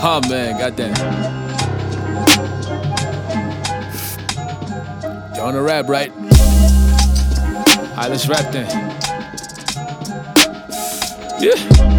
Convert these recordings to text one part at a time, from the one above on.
Oh man, goddamn. You wanna rap, right? Alright, let's rap then. Yeah.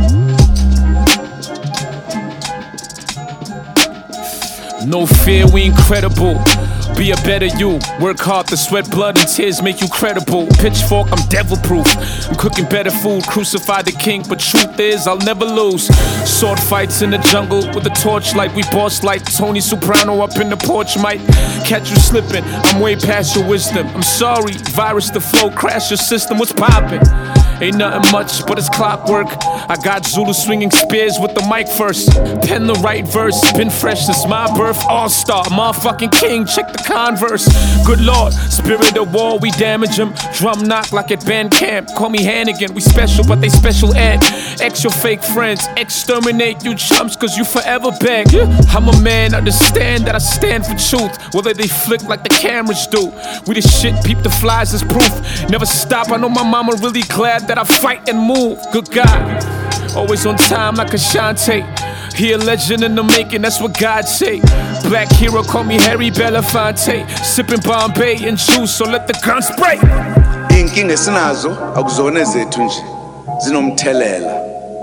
No fear, we incredible. Be a better you. Work hard, the sweat, blood, and tears make you credible. Pitchfork, I'm devil proof. I'm cooking better food, crucify the king. But truth is, I'll never lose. Sword fights in the jungle with a torchlight. We boss like Tony Soprano up in the porch. Might catch you slipping. I'm way past your wisdom. I'm sorry, virus, the flow, crash your system. What's poppin'? Ain't nothing much, but it's clockwork. I got Zulu swinging spears with the mic first. Pen the right verse, been fresh since my birth. All-star, motherfucking king, check the converse. Good lord, spirit of war, we damage him. Drum knock like at band camp, call me Hannigan. We special, but they special ed. X your fake friends, exterminate you chumps, cause you forever beg. I'm a man, understand that I stand for truth. Whether they flick like the cameras do. We the shit, peep the flies as proof. Never stop, I know my mama really glad that I fight and move. Good God, always on time like Ashanti. He a legend in the making, that's what God say. Black hero, call me Harry Belafonte. Sipping Bombay and juice, so let the gun spray. Inkinga esinazo akuzona ezethu nje zinomthelela.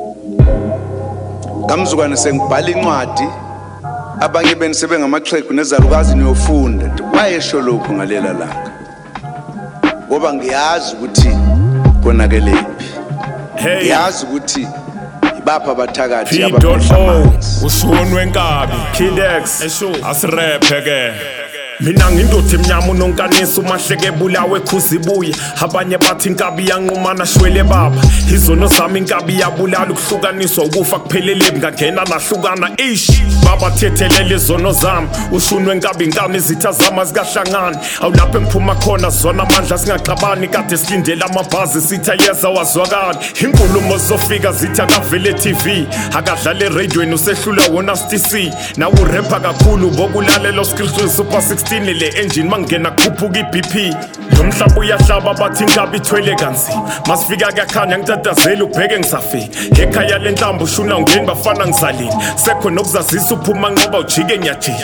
Ngamzukwane sengibhala incwadi abanye beni sebengamaxhegu nezalukazi niyofunda wayesho lokho ngalela langa. Ngoba ngiyazi ukuthi konakelephi. Ngiyazi ukuthi ibapha abathakathi abaphosha ushonwe nkabi Kidex asirephe ke. Mina ngindothi emnyama unonkanisa umahleke bulawe khuzibuye. Abanye bathi inkabi yanqumana shwele baba. Izono zami inkabi yabulala ukuhlukaniswa ukufa kuphelele ngangena nahlukana ish. Baba thethelele izono zami ushunwe nkabi inkani izitha zama zikahlangani. Awulapho engiphuma khona zona amandla singaxabani kade silindele amabhazi sitha yeza wazwakala. Inkulumo zofika zitha kavele TV akadlala eradioweni usehlula wona STC. Nawu rapper kakhulu bokulalela script Super 16 le engine mangena khuphuka iBP. Lo mhlaba uyahlaba bathi inkabi ithwele kanzima. Masifika kuyakhanya ngitatazela ubheke ngisafika. Ekhaya lenhlambu ushuna ungeni bafana ngizalini. Sekho nokuzazisa uphuma ngoba ujike nyajika.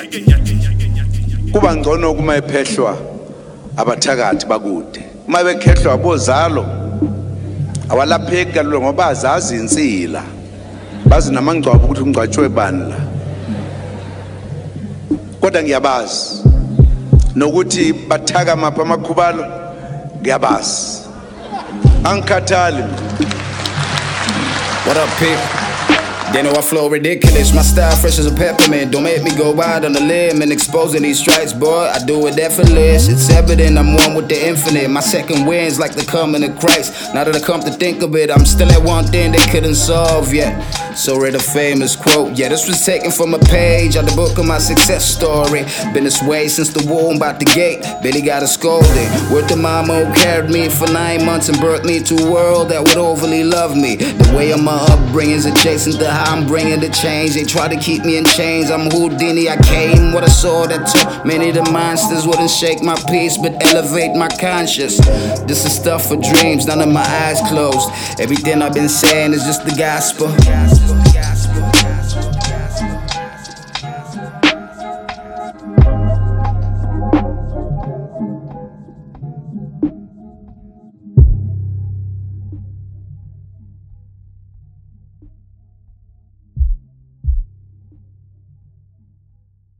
Kuba ngcono kuma ephehlwa abathakathi bakude. Uma bekhehlwa abozalo awalapheki kalula ngoba azazi insila. Bazi namangcwabo ukuthi ungcwatshwe bani la. Kodwa ngiyabazi nokuthi bathaka mapha amakhubalo ngiyabazi. Angikhathali. What up, Pete? They know I flow ridiculous, my style fresh as a peppermint. Don't make me go wide on the limb and exposing these stripes, boy. I do it effortless, it's evident I'm one with the infinite. My second wind's like the coming of Christ. Now that I come to think of it, I'm still at one thing they couldn't solve yet. So read a famous quote, yeah, this was taken from a page out the book of my success story. Been this way since the womb out the gate, Billy got a scolding. Word to mama who carried me for 9 months and birthed me to a world that would overly love me. The way of my upbringing's adjacent to how I'm bringing the change. They try to keep me in chains, I'm Houdini. I came with a sword that took many of the monsters. Wouldn't shake my peace but elevate my conscience. This is stuff for dreams, none of my eyes closed. Everything I've been saying is just the gospel.